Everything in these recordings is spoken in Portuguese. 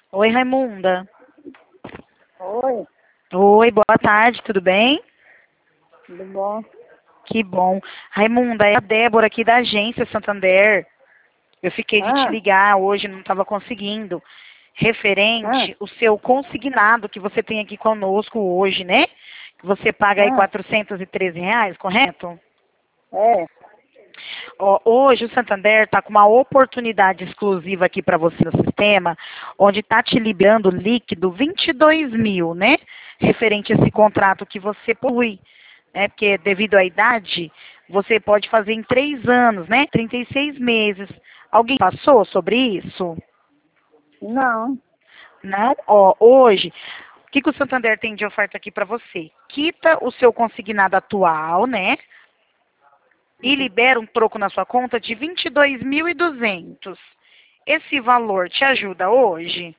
Oi, Raimunda. Oi, Oi, boa tarde, tudo bem? tudo bom? Que bom. Raimunda, é a Débora aqui da agência Santander. Eu fiquei de te Ah, ligar hoje, não estava conseguindo. ah, Referente o seu consignado que você tem aqui conosco hoje, né? Que você paga aí ah, R$ 413, correto? é. Ó, hoje o Santander está com uma oportunidade exclusiva aqui para você no sistema, onde está te liberando líquido 22 mil, né? Referente a esse contrato que você possui, né? Porque devido à idade, você pode fazer em 3 anos, né? 36 meses. Alguém passou sobre isso? Não. Não? Ó, hoje, o que o Santander tem de oferta aqui para você? Quita o seu consignado atual, né? E libera um troco na sua conta de 22.200. Esse valor te ajuda hoje?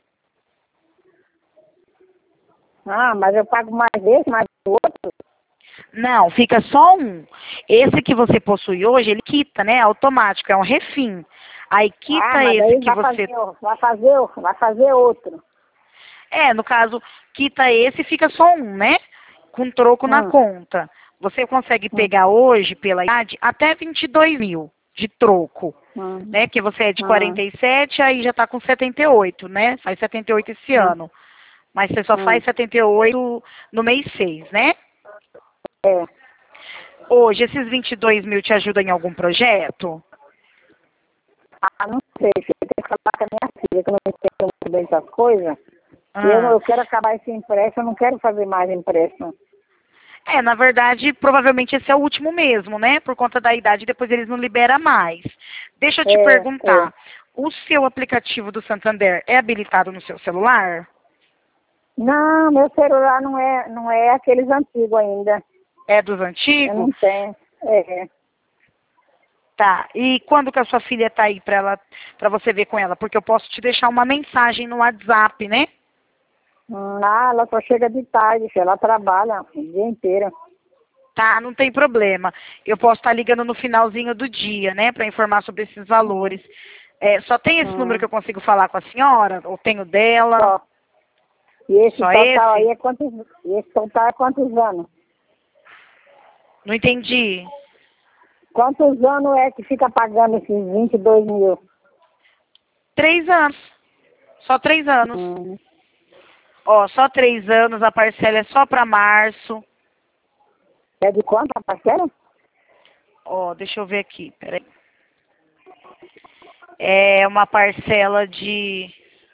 Ah, mas eu pago mais desse, mais do outro? Não, fica só um. Esse que você possui hoje, ele quita, né? Automático, é um refim. Aí Ah, quita mas esse aí que você. vai fazer outro. É, no caso, quita esse e fica só um, né? Com troco na Hum, conta. Você consegue hum, pegar hoje, pela idade, até 22 mil de troco. hum, Né? Que você é de hum, 47, aí já tá com 78, né? Faz 78 esse hum, ano. Mas você só hum. faz 78 no mês 6, né? É. Hoje, esses 22 mil te ajudam em algum projeto? Ah, não sei, filho. Eu tenho que falar com a minha filha, que eu não entendo muito bem essas coisas. Ah. Eu quero acabar esse empréstimo, eu não quero fazer mais empréstimo. É, na verdade, provavelmente esse é o último mesmo, né? Por conta da idade, depois eles não liberam mais. Deixa eu te É, é. perguntar, o seu aplicativo do Santander é habilitado no seu celular? Não, meu celular não é aqueles antigos ainda. É dos Eu antigos? não tenho. É. Tá. E quando que a sua filha tá aí para você ver com ela? Porque eu posso te deixar uma mensagem no WhatsApp, né? Ah, ela só chega de tarde, filha. Ela trabalha o dia inteiro. Tá, não tem problema. Eu posso estar ligando no finalzinho do dia, né, para informar sobre esses valores. É, só tem esse número que Hum, eu consigo falar com a senhora? Ou tenho dela? só. E esse Só total aí esse? é quantos, e esse total é quantos anos? Não entendi. Quantos anos é que fica pagando esses 22 mil? 3 anos. Só 3 anos. Hum. Ó, só 3 anos, a parcela é só para março. É de quanto a parcela? Ó, deixa eu ver aqui, peraí. É uma parcela de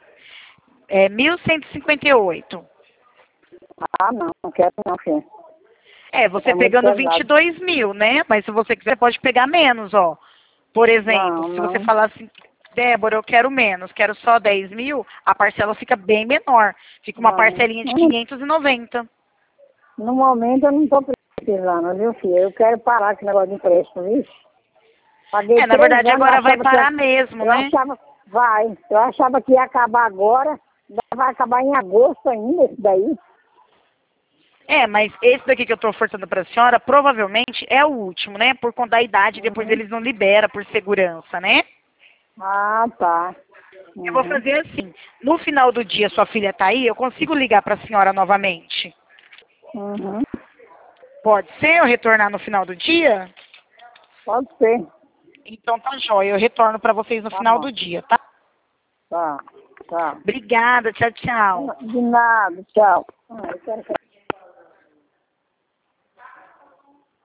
1.158. Ah, não, não quero não, filha. É, você É muito pegando pesado. 22 mil, né? Mas se você quiser, pode pegar menos, ó. Por exemplo, Não, se você não. falar assim, Débora, eu quero menos, quero só 10 mil, a parcela fica bem menor. Fica uma Não. parcelinha de 590. No momento eu não estou precisando, viu, filha? Eu quero parar com esse negócio de empréstimo, viu? Paguei É, na 3 verdade, anos, eu agora vai achava que parar mesmo, eu né? achava, eu achava que ia acabar agora, vai acabar em agosto ainda, esse daí. É, mas esse daqui que eu estou ofertando para a senhora, provavelmente é o último, né? Por conta da idade, depois Uhum. eles não liberam por segurança, né? Ah, tá. Eu vou Uhum. fazer assim, no final do dia, sua filha tá aí, eu consigo ligar para a senhora novamente? Uhum. Pode ser eu retornar no final do dia? Pode ser. Então tá jóia, eu retorno para vocês no Tá final bom. do dia, tá? Tá. Tá. Obrigada, tchau, tchau. De nada. Tchau. Eu quero